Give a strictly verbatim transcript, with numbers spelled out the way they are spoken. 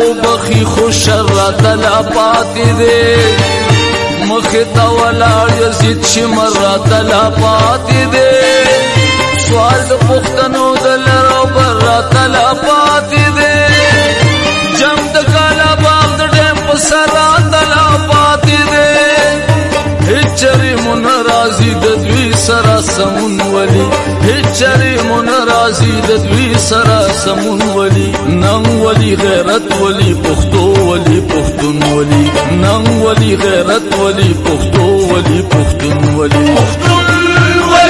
بخی خوش راته لا پاتې دی مخې ته ولاړ یزید شمر راته لا پاتې دی سوال د پښتنو د لر او بر راته لا پاتې دی جنګ د کالا باغ د ډیم په سر راته لا پاتې دی هیڅ چرې مو نه راځي د دوی سره سمون ولي هیڅ چرې مو نه راځي د دوی سره سمون ولي ننګ ولي غیرت ولي پښتو ولي پښتون ولي ننګ ولي غیرت ولي پښتو ولي پښتون ولي